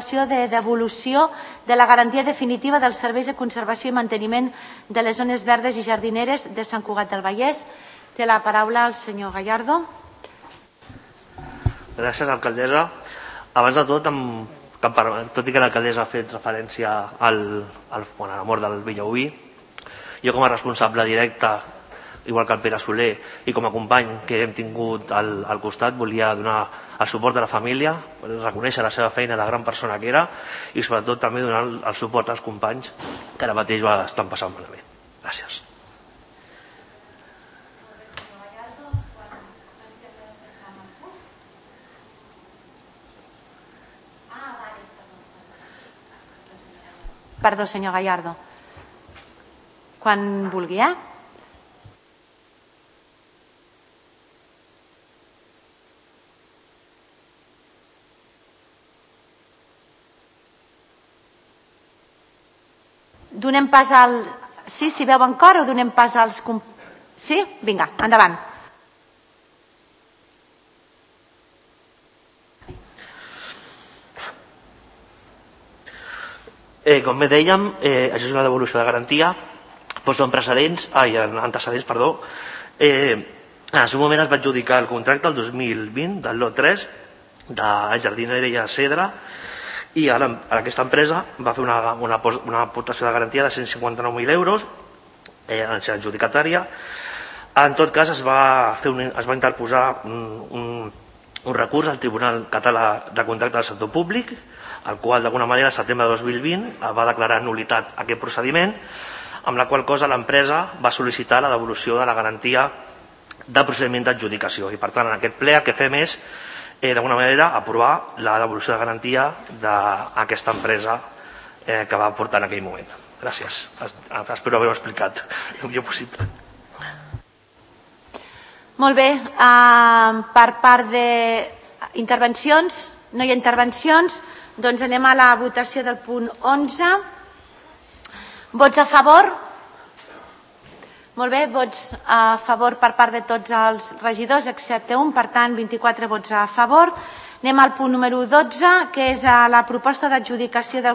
de devolució de la garantia definitiva dels serveis de conservació i manteniment de les zones verdes i jardineres de Sant Cugat del Vallès. Té la paraula el senyor Gallardo. Gràcies, alcaldessa. Abans de tot, tot i que l'alcaldessa ha fet referència a la mort del Villaoví, jo com a responsable directe, igual que el Pere Soler, i com a company que hem tingut al costat, volia donar el suport a la família, reconèixer la seva feina, la gran persona que era, i sobretot també donar el suport als companys que ara mateix ho estan passant malament. Gràcies. Perdó, senyor Gallardo. Quan vulgui, Donem pas al... Sí, si veu en cor o donem pas als... Sí? Vinga, endavant. Com bé dèiem, això és una devolució de garantia, doncs són antecedents, en el seu moment es va adjudicar el contracte el 2020 del lot 3 de jardineria Cedra, i ara aquesta empresa va fer una aportació de garantia de 159.000 euros en ser adjudicatària. En tot cas, es va interposar un recurs al Tribunal Català de Contractes del Sector Públic, el qual d'alguna manera el setembre de 2020 va declarar nul·litat aquest procediment, amb la qual cosa l'empresa va sol·licitar la devolució de la garantia de procediment d'adjudicació. I per tant, en aquest ple el que fem és d'alguna manera aprovar la devolució de garantia d'aquesta empresa que va aportar en aquell moment. Gràcies. Espero haver-ho explicat el millor possible. Molt bé. Per part d'intervencions, no hi ha intervencions, doncs anem a la votació del punt 11. Vots a favor? Molt bé, vots a favor per part de tots els regidors, excepte un, per tant, 24 vots a favor. Anem al punt número 12, que és la proposta d'adjudicació del